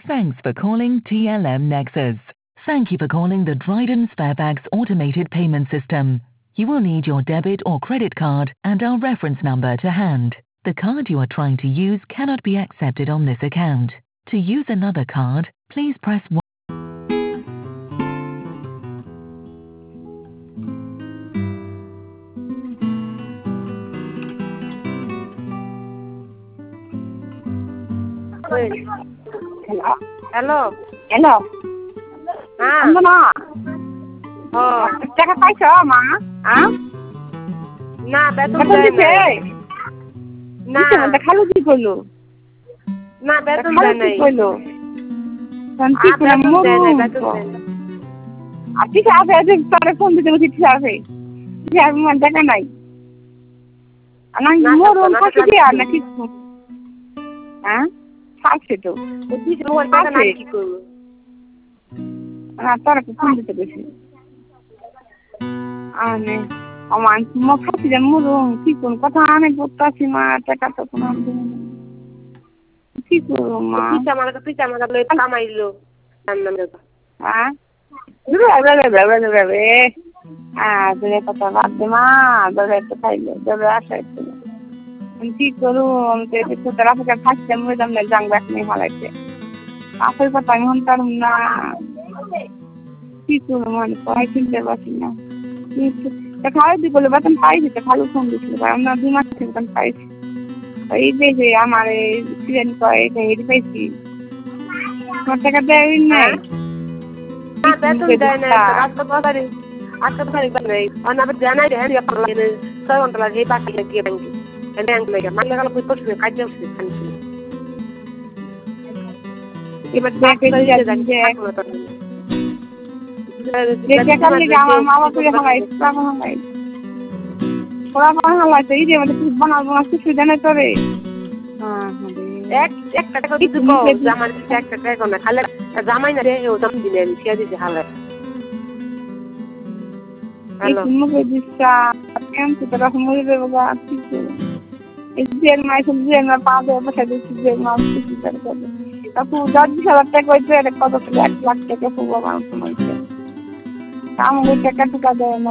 Thanks for calling TLM Nexus. Thank you for calling the Dryden Sparebags automated payment system. You will need your debit or credit card and our reference number to hand. The card you are trying to use cannot be accepted on this account. To use another card, please press 1. Hello hello হ্যাঁ অঞ্জনা ও টাকা পাইছো মা না বেতন বেতন দেয় দিছে নাই না খালু কি করলো না বেতন খালু দেয় কি নাই করলো কি করে বেতন দেয় নাই বেতন মরু দেয় নাই ঠিক আছে আজ তারে ফোন দিতে বলছি ঠিক আছে ঠিক আছে আমার দেখা নাই আমার না মরু না ফাঁকি দিয়ে আর না কিছু থাকছে তো মোবাইল টাকা নাই কি করবো তারা ফোন দিতে গেছি আনে আমার মা ফাঁকি দিয়ে মরু কি কোন কথা আনে বলতাছি মা টাকা তো কোনো কি করবো মা পিছা আমার কামাইলো কথা বাদ দে মা দরে একটু খাইলে দরে আসা একটু কি করু ছোটরা থেকে ফাঁসতে মরিদাম না জাংবা নিয়ে হারাইছে আসল কথা আমি হন্তার না কি করবো মানে পড়াই কিনতে পারছি না খাওয়াই দি বলে বেতন পাই দিতে খালু ফোন দিচ্ছিল আমরা 2 মাস থেকে বেতন পাইছি এই যে আমার সিজন কয় হেঁটে পাইছি তোমার টাকা দেয় নাই বেতন দেয় নাই আজকে তারিখ নেই আবার জানাই রে হ্যাঁ 6 ঘন্টা লাগে বাকি গিয়ে ব্যাংক লাগে মানলে গেল কই করছে কাজ যাচ্ছে খানছি এবার দেখে যে আমার মা বাবা হালাই ওরা হালাইছে এই যে আমাদের বানাবো না কিছু জানে তোরে একটা টাকা দিতে জামার দিতে একটা টাকা না খালে জামাই না রে ও দাম দিলে আমি কে দিতে হালে হ্যালো মুখে দিচ্ছা কেন তো তোরা মরে দেবো গা কিছু এই যে মাই পা দেওয়া বসে দিচ্ছি যে মা কিছু করে আপু 10,000 টাকা হইতে কত 1 লাখ টাকা পুরো আমার সময় আমার টাকা টুকা দেয় না